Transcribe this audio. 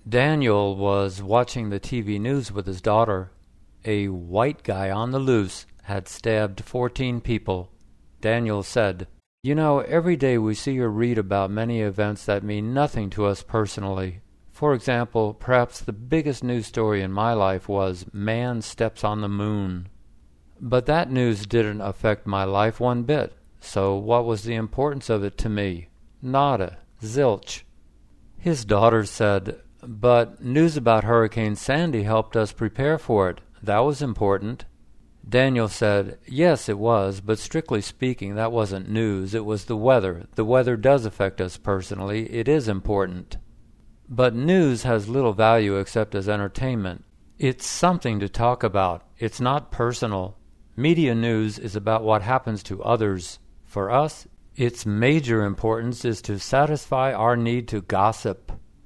Daniel was watching the TV news with his daughter. A white guy on the loose had stabbed 14 people. Daniel said, "You know, every day we see or read about many events that mean nothing to us personally. For example, perhaps the biggest news story in my life was man steps on the moon. But that news didn't affect my life one bit. So what was the importance of it to me? Nada. Zilch." His daughter said, "But news about Hurricane Sandy helped us prepare for it. That was important." Daniel said, "Yes, it was, but strictly speaking, that wasn't news. It was the weather. The weather does affect us personally. It is important. But news has little value except as entertainment. It's something to talk about. It's not personal. Media news is about what happens to others. For us, its major importance is to satisfy our need to gossip."